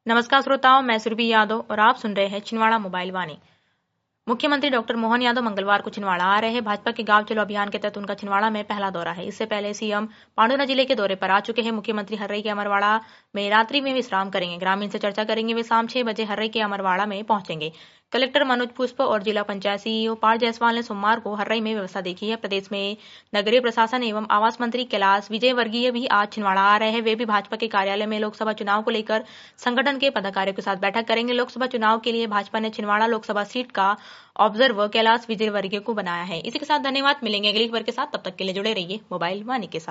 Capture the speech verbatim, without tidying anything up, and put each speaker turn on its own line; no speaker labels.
नमस्कार श्रोताओं, मैं सुरभि यादव और आप सुन रहे हैं छिंदवाड़ा मोबाइल वाणी। मुख्यमंत्री डॉक्टर मोहन यादव मंगलवार को छिंदवाड़ा आ रहे हैं। भाजपा के गांव चलो अभियान के तहत उनका छिंदवाड़ा में पहला दौरा है। इससे पहले सीएम पांडुना जिले के दौरे पर आ चुके हैं। मुख्यमंत्री हर्रई के अमरवाड़ा में रात्रि में विश्राम करेंगे। ग्रामीण से चर्चा करेंगे। वे शाम छह बजे हर्रई के अमरवाड़ा में पहुंचेंगे। कलेक्टर मनोज पुष्प और जिला पंचायत सीईओ पार जायसवाल ने सोमवार को हर्रई में व्यवस्था देखी है। प्रदेश में नगरीय प्रशासन एवं आवास मंत्री कैलाश विजयवर्गीय भी आज छिंदवाड़ा आ रहे हैं। वे भी भाजपा के कार्यालय में लोकसभा चुनाव को लेकर संगठन के पदाधिकारियों के साथ बैठक करेंगे। लोकसभा चुनाव के लिए भाजपा ने छिंदवाड़ा लोकसभा सीट का ऑब्जर्वर कैलाश विजयवर्गीय को बनाया है। इसी के साथ धन्यवाद। मिलेंगे अगली खबर के साथ, तब तक के लिए जुड़े रहिए मोबाइल वाणी के साथ।